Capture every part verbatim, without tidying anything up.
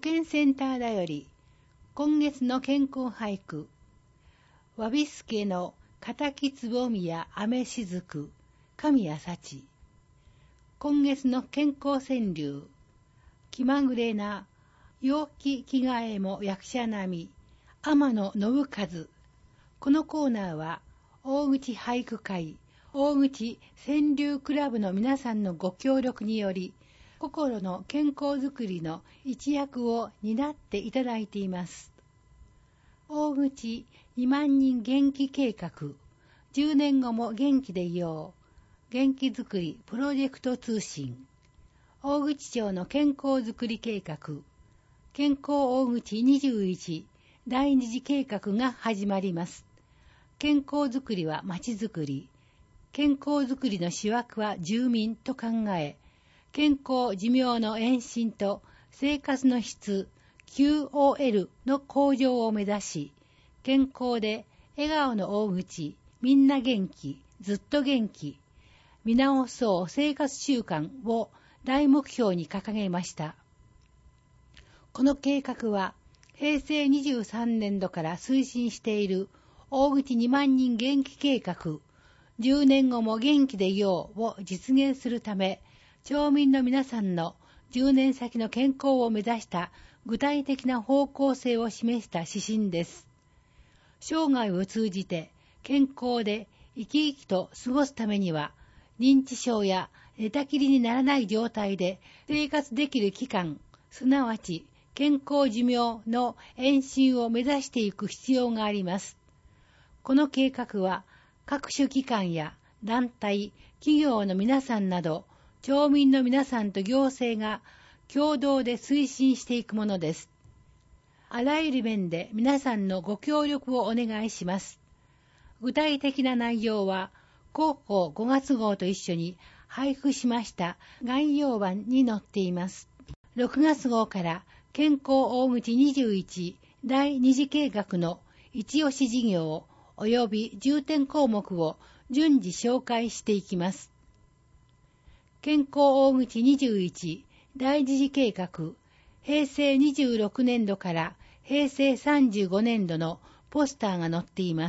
健センターだより、今月の健康俳句、わびすけの敵つぼみや雨しずく、神谷幸。今月の健康川柳、気まぐれな陽気着替えも役者並み、天野信和。このコーナーは、大口俳句会、大口川柳クラブの皆さんのご協力により、心の健康づくりの一役を担っていただいています。大口にまん人元気計画、じゅうねんごも元気でいよう、元気づくりプロジェクト通信、大口町の健康づくり計画、健康大口にじゅういち第二次計画が始まります。健康づくりはまちづくり、健康づくりの主役は住民と考え、健康寿命の延伸と生活の質 キューオーエル の向上を目指し、健康で笑顔の大口、みんな元気、ずっと元気、見直そう生活習慣を大目標に掲げました。この計画はへいせいにじゅうさんねんどから推進している大口にまん人元気計画、じゅうねんごも元気でいようを実現するため、町民の皆さんのじゅうねん先の健康を目指した具体的な方向性を示した指針です。生涯を通じて健康で生き生きと過ごすためには、認知症や寝たきりにならない状態で生活できる期間、すなわち健康寿命の延伸を目指していく必要があります。この計画は各種機関や団体、企業の皆さんなど、町民の皆さんと行政が共同で推進していくものです。あらゆる面で皆さんのご協力をお願いします。具体的な内容は、広報ごがつ号と一緒に配布しました概要版に載っています。ろくがつ号から健康大口にじゅういち第二次計画の一押し事業及び重点項目を順次紹介していきます。健康大口にじゅういち第二次計画、へいせいにじゅうろくねんどからへいせいさんじゅうごねんどのポスターが載っています。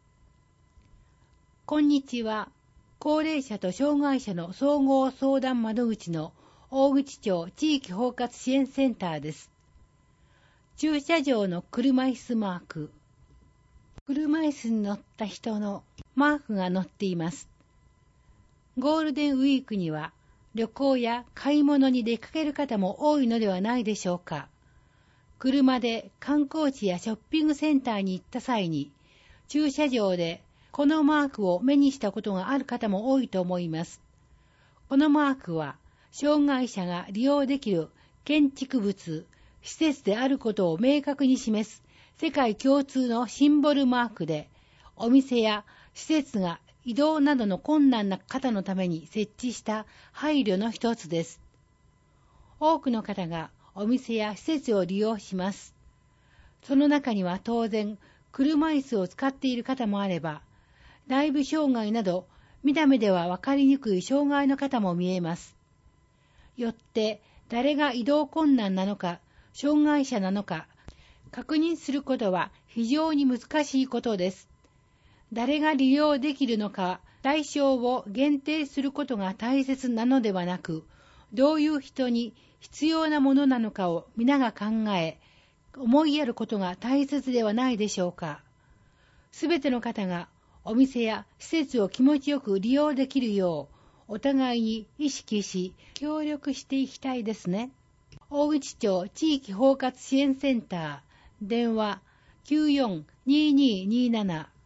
こんにちは。高齢者と障害者の総合相談窓口の大口町地域包括支援センターです。駐車場の車椅子マーク。車椅子に乗った人のマークが載っています。ゴールデンウィークには旅行や買い物に出かける方も多いのではないでしょうか。車で観光地やショッピングセンターに行った際に、駐車場でこのマークを目にしたことがある方も多いと思います。このマークは、障害者が利用できる建築物、施設であることを明確に示す世界共通のシンボルマークで、お店や施設が移動などの困難な方のために設置した配慮の一つです。多くの方がお店や施設を利用します。その中には当然、車椅子を使っている方もあれば、内部障害など見た目では分かりにくい障害の方も見えます。よって誰が移動困難なのか、障害者なのか、確認することは非常に難しいことです。誰が利用できるのか、対象を限定することが大切なのではなく、どういう人に必要なものなのかを皆が考え、思いやることが大切ではないでしょうか。すべての方がお店や施設を気持ちよく利用できるよう、お互いに意識し、協力していきたいですね。大口町地域包括支援センター、電話 きゅうよんにーにーにーなな